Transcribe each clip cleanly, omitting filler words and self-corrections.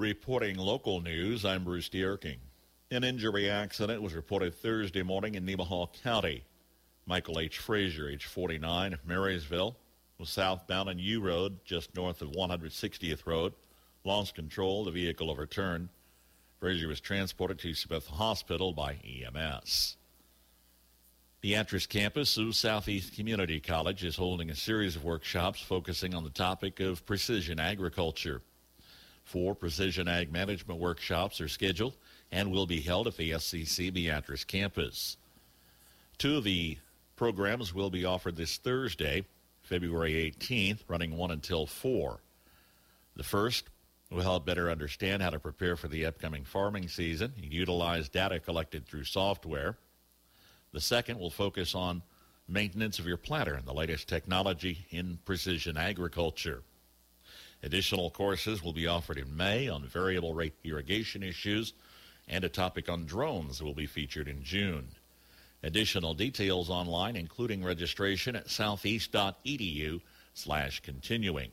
Reporting local news, I'm Bruce Dierking. An injury accident was reported Thursday morning in Nemaha County. Michael H. Frazier, age 49, of Marysville, was southbound on U Road, just north of 160th Road. Lost control, the vehicle overturned. Frazier was transported to Smith Hospital by EMS. Beatrice campus of Southeast Community College is holding a series of workshops focusing on the topic of precision agriculture. 4 precision ag management workshops are scheduled and will be held at the SCC Beatrice campus. 2 of the programs will be offered this Thursday, February 18th, running 1 until 4. The first will help better understand how to prepare for the upcoming farming season and utilize data collected through software. The second will focus on maintenance of your planter and the latest technology in precision agriculture. Additional courses will be offered in May on variable rate irrigation issues, and a topic on drones will be featured in June. Additional details online, including registration at southeast.edu/continuing.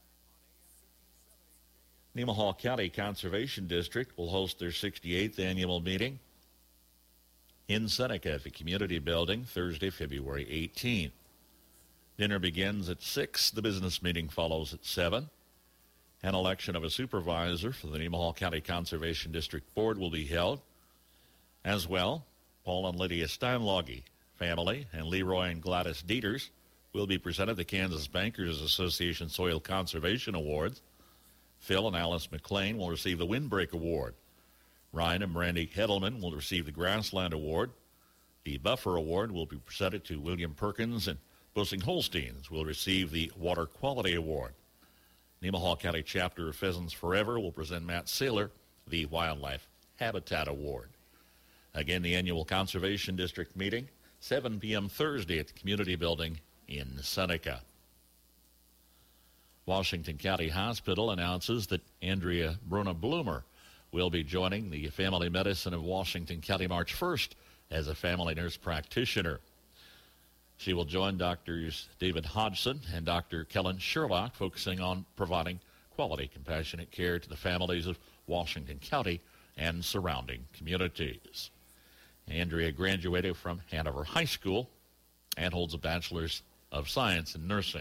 Nemaha County Conservation District will host their 68th annual meeting in Seneca at the Community Building Thursday, February 18th. Dinner begins at 6. The business meeting follows at 7. An election of a supervisor for the Nemaha County Conservation District Board will be held. As well, Paul and Lydia Steinlogge family and Leroy and Gladys Dieters will be presented the Kansas Bankers Association Soil Conservation Awards. Phil and Alice McLean will receive the Windbreak Award. Ryan and Brandy Hedelman will receive the Grassland Award. The Buffer Award will be presented to William Perkins, and Bussing Holsteins will receive the Water Quality Award. Nemaha County Chapter of Pheasants Forever will present Matt Saylor the Wildlife Habitat Award. Again, the annual Conservation District meeting, 7 p.m. Thursday at the Community Building in Seneca. Washington County Hospital announces that Andrea Bruna Bloomer will be joining the Family Medicine of Washington County March 1st as a family nurse practitioner. She will join Drs. David Hodgson and Dr. Kellen Sherlock, focusing on providing quality, compassionate care to the families of Washington County and surrounding communities. Andrea graduated from Hanover High School and holds a Bachelor's of Science in Nursing.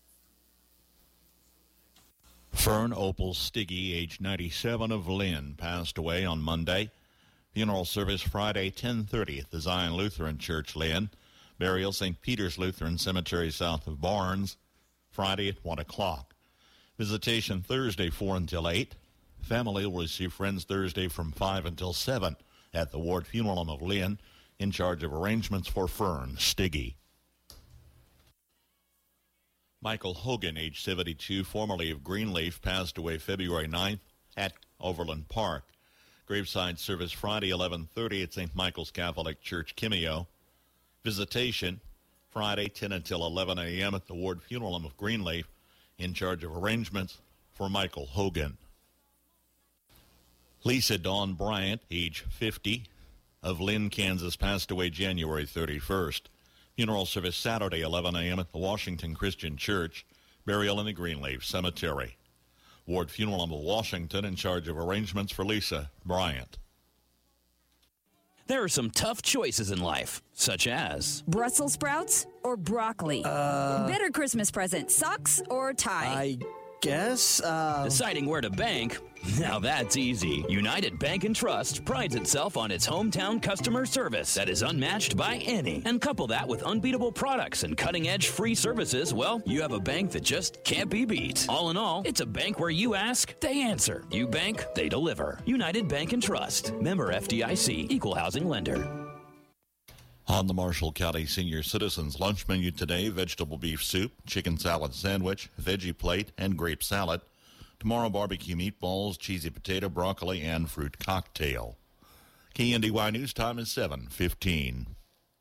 Fern Opal Stiggy, age 97, of Lynn, passed away on Monday. Funeral service Friday, 10:30 at the Zion Lutheran Church, Lynn. Burial St. Peter's Lutheran Cemetery south of Barnes, Friday at 1 o'clock. Visitation Thursday, 4 until 8. Family will receive friends Thursday from 5 until 7 at the Ward Funeral Home of Lynn, in charge of arrangements for Fern Stiggy. Michael Hogan, age 72, formerly of Greenleaf, passed away February 9th at Overland Park. Graveside service Friday, 11:30 at St. Michael's Catholic Church, Kimio. Visitation Friday, 10 until 11 a.m. at the Ward Funeral Home of Greenleaf, in charge of arrangements for Michael Hogan. Lisa Dawn Bryant, age 50, of Lynn, Kansas, passed away January 31st. Funeral service Saturday, 11 a.m. at the Washington Christian Church. Burial in the Greenleaf Cemetery. Ward Funeral Home of Washington, in charge of arrangements for Lisa Bryant. There are some tough choices in life, such as Brussels sprouts or broccoli? Better Christmas present, socks or tie? I guess, deciding where to bank. Now that's easy. United Bank and Trust prides itself on its hometown customer service that is unmatched by any. And couple that with unbeatable products and cutting-edge free services, well, you have a bank that just can't be beat. All in all, it's a bank where you ask, they answer. You bank, they deliver. United Bank and Trust. Member FDIC. Equal housing lender. On the Marshall County Senior Citizens lunch menu today, vegetable beef soup, chicken salad sandwich, veggie plate, and grape salad. Tomorrow, barbecue meatballs, cheesy potato, broccoli, and fruit cocktail. KNDY News time is 7:15.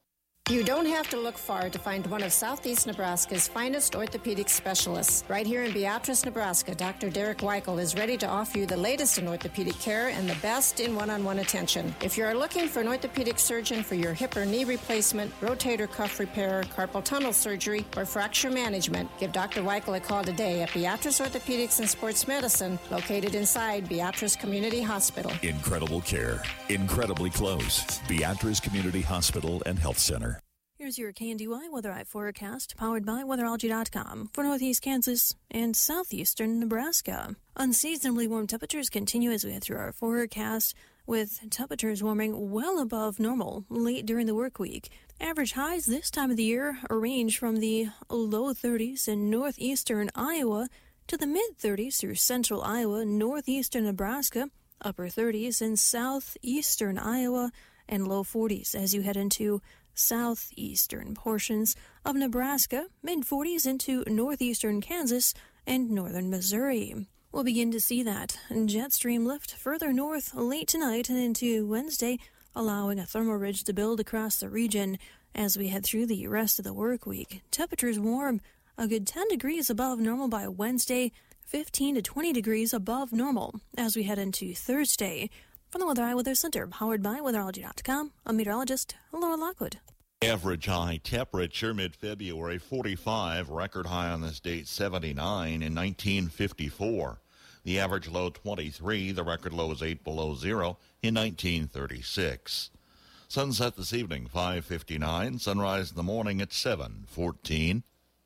You don't have to look far to find one of Southeast Nebraska's finest orthopedic specialists. Right here in Beatrice, Nebraska, Dr. Derek Weichel is ready to offer you the latest in orthopedic care and the best in one-on-one attention. If you're looking for an orthopedic surgeon for your hip or knee replacement, rotator cuff repair, carpal tunnel surgery, or fracture management, give Dr. Weichel a call today at Beatrice Orthopedics and Sports Medicine, located inside Beatrice Community Hospital. Incredible care, incredibly close. Beatrice Community Hospital and Health Center. Here's your KNDY Weather Eye forecast, powered by weatherology.com for northeast Kansas and southeastern Nebraska. Unseasonably warm temperatures continue as we head through our forecast, with temperatures warming well above normal late during the work week. Average highs this time of the year range from the low 30s in northeastern Iowa to the mid-30s through central Iowa, northeastern Nebraska, upper 30s in southeastern Iowa, and low 40s as you head into southeastern portions of Nebraska, mid-40s into northeastern Kansas and northern Missouri. We'll begin to see that jet stream lift further north late tonight and into Wednesday, allowing a thermal ridge to build across the region as we head through the rest of the work week. Temperatures warm, a good 10 degrees above normal by Wednesday, 15 to 20 degrees above normal as we head into Thursday. From the Weather Eye Weather Center, powered by weatherology.com, I'm meteorologist Laura Lockwood. Average high temperature mid-February 45, record high on this date 79 in 1954. The average low 23, the record low is 8 below zero in 1936. Sunset this evening 5:59, sunrise in the morning at 7:14.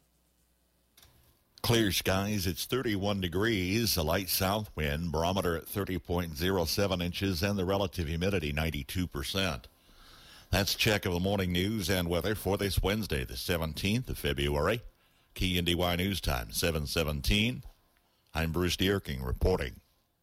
Clear skies, it's 31 degrees, a light south wind, barometer at 30.07 inches, and the relative humidity 92%. That's check of the morning news and weather for this Wednesday, the 17th of February. KNDY News Time, 7:17. I'm Bruce Dierking reporting.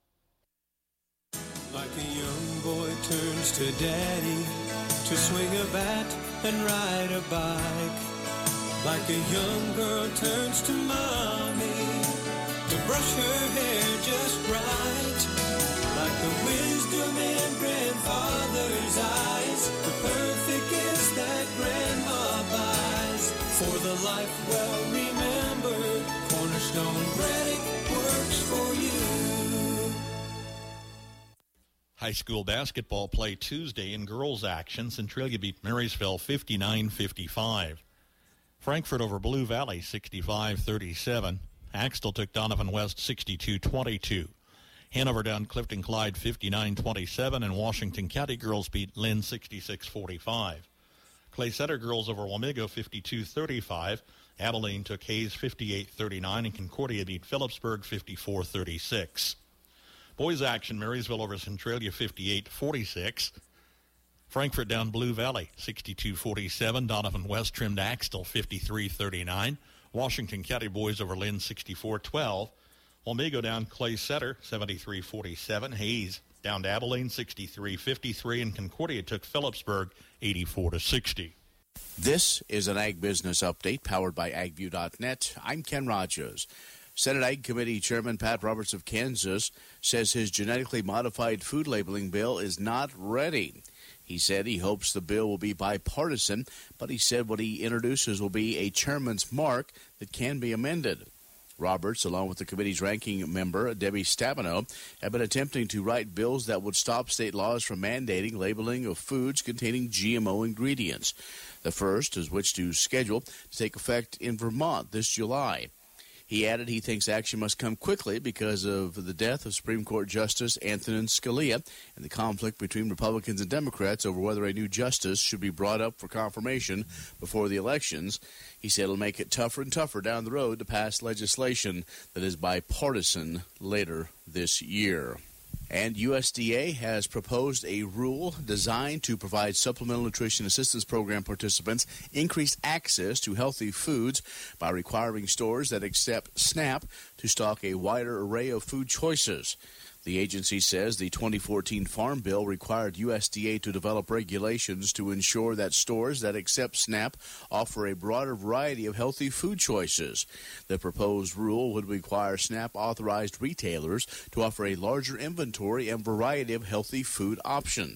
Like a young boy turns to daddy to swing a bat and ride a bike. Like a young girl turns to mommy to brush her hair just right. Like the wisdom in grandfather's eyes, the perfect gift that grandma buys. For the life well remembered, Cornerstone Credit works for you. High school basketball play Tuesday in girls action. Centralia beat Marysville 59-55. Frankfort over Blue Valley 65-37. Axtell took Donovan West 62-22. Hanover down Clifton Clyde 59-27, and Washington County girls beat Lynn 66-45. Clay Center girls over Wamego 52-35. Abilene took Hayes 58-39, and Concordia beat Phillipsburg 54-36. Boys action, Marysville over Centralia 58-46. Frankfort down Blue Valley 62-47. Donovan West trimmed Axtell 53-39. Washington County boys over Lynn 64-12. Wamego down Clay Center 73-47. Hayes down to Abilene 63-53, and Concordia took Phillipsburg 84-60. This is an Ag Business Update powered by AgView.net. I'm Ken Rogers. Senate Ag Committee Chairman Pat Roberts of Kansas says his genetically modified food labeling bill is not ready. He said he hopes the bill will be bipartisan, but he said what he introduces will be a chairman's mark that can be amended. Roberts, along with the committee's ranking member, Debbie Stabenow, have been attempting to write bills that would stop state laws from mandating labeling of foods containing GMO ingredients. The first is which to schedule to take effect in Vermont this July. He added he thinks action must come quickly because of the death of Supreme Court Justice Antonin Scalia and the conflict between Republicans and Democrats over whether a new justice should be brought up for confirmation before the elections. He said it'll make it tougher and tougher down the road to pass legislation that is bipartisan later this year. And USDA has proposed a rule designed to provide Supplemental Nutrition Assistance Program participants increased access to healthy foods by requiring stores that accept SNAP to stock a wider array of food choices. The agency says the 2014 Farm Bill required USDA to develop regulations to ensure that stores that accept SNAP offer a broader variety of healthy food choices. The proposed rule would require SNAP-authorized retailers to offer a larger inventory and variety of healthy food options.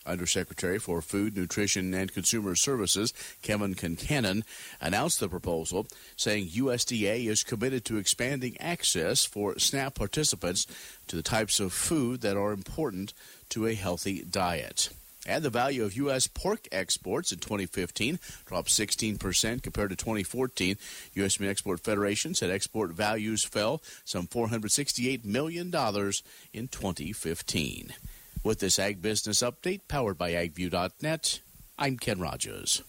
Undersecretary for Food, Nutrition, and Consumer Services, Kevin Concannon, announced the proposal, saying USDA is committed to expanding access for SNAP participants to the types of food that are important to a healthy diet. And the value of U.S. pork exports in 2015 dropped 16% compared to 2014. U.S. Meat Export Federation said export values fell some $468 million in 2015. With this Ag Business Update, powered by AgView.net, I'm Ken Rogers.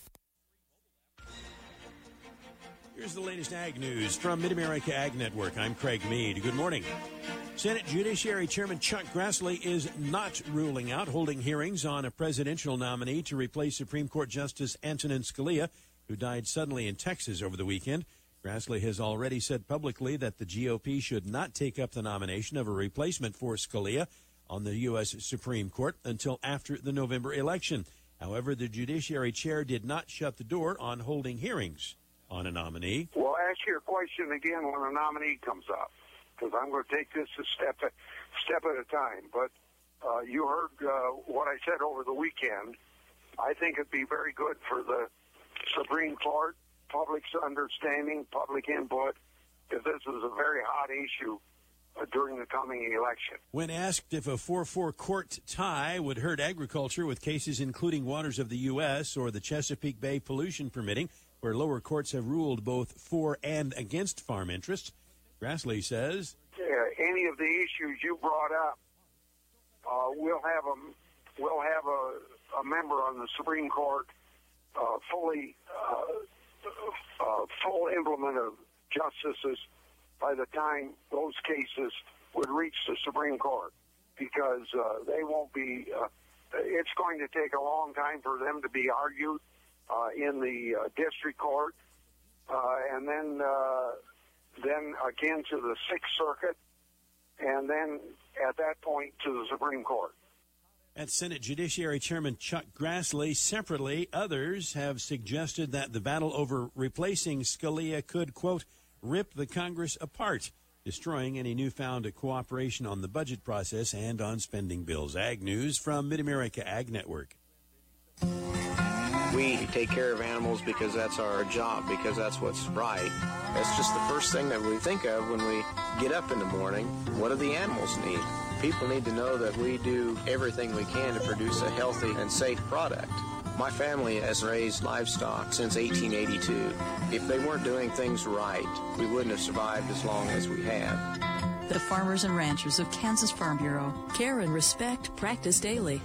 Here's the latest Ag news from Mid-America Ag Network. I'm Craig Meade. Good morning. Senate Judiciary Chairman Chuck Grassley is not ruling out holding hearings on a presidential nominee to replace Supreme Court Justice Antonin Scalia, who died suddenly in Texas over the weekend. Grassley has already said publicly that the GOP should not take up the nomination of a replacement for Scalia on the U.S. Supreme Court until after the November election. However, the Judiciary Chair did not shut the door on holding hearings on a nominee. Well, ask your question again when a nominee comes up, because I'm going to take this a step at a time. But you heard what I said over the weekend. I think it'd be very good for the Supreme Court, public's understanding, public input, if this is a very hot issue during the coming election. When asked if a 4-4 court tie would hurt agriculture with cases including waters of the U.S. or the Chesapeake Bay pollution permitting, where lower courts have ruled both for and against farm interests, Grassley says, any of the issues you brought up, we'll have a member on the Supreme Court, full implement of justices by the time those cases would reach the Supreme Court, because they won't be. It's going to take a long time for them to be argued in the district court, and then again to the Sixth Circuit, and then at that point to the Supreme Court. At Senate Judiciary Chairman Chuck Grassley, separately, others have suggested that the battle over replacing Scalia could, quote, rip the Congress apart, destroying any newfound cooperation on the budget process and on spending bills. Ag News from Mid-America Ag Network. We take care of animals because that's our job, because that's what's right. That's just the first thing that we think of when we get up in the morning. What do the animals need? People need to know that we do everything we can to produce a healthy and safe product. My family has raised livestock since 1882. If they weren't doing things right, we wouldn't have survived as long as we have. The farmers and ranchers of Kansas Farm Bureau. Care and respect practiced daily.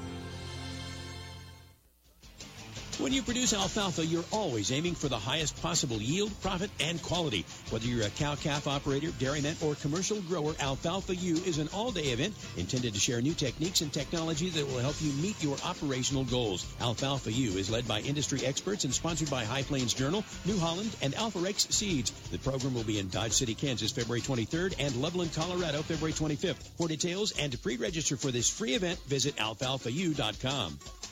When you produce alfalfa, you're always aiming for the highest possible yield, profit, and quality. Whether you're a cow-calf operator, dairyman, or commercial grower, Alfalfa U is an all-day event intended to share new techniques and technology that will help you meet your operational goals. Alfalfa U is led by industry experts and sponsored by High Plains Journal, New Holland, and Alpharex Seeds. The program will be in Dodge City, Kansas, February 23rd, and Loveland, Colorado, February 25th. For details and to pre-register for this free event, visit alfalfau.com.